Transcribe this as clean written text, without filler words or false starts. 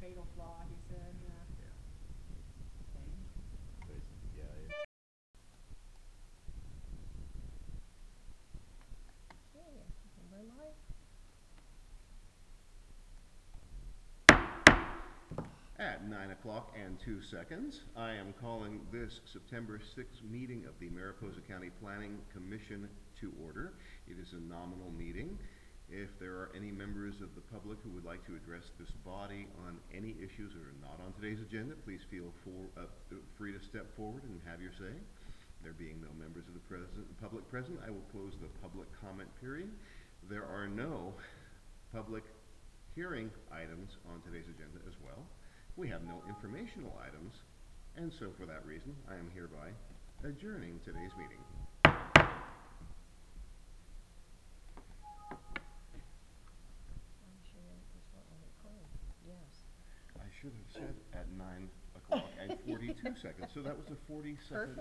fatal flaw, he said, yeah. Yeah. Okay, am I live? At 9:02, I am calling this September 6th meeting of the Mariposa County Planning Commission to order. It is a nominal meeting. If there are any members of the public who would like to address this body on any issues that are not on today's agenda, please feel free to step forward and have your say. There being no members of the public present, I will close the public comment period. There are no public hearing items on today's agenda as well. We have no informational items, and so for that reason, I am hereby adjourning today's meeting. I'm sure this one will record, yes. I should have said at 9:42, so that was a 40-second